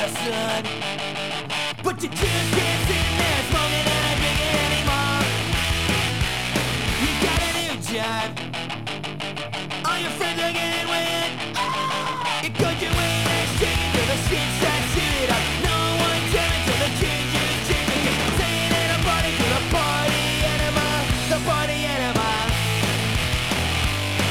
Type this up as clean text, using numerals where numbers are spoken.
sun. But you just can't sit there smoking and drinking anymore. You got a new job. All your friends are getting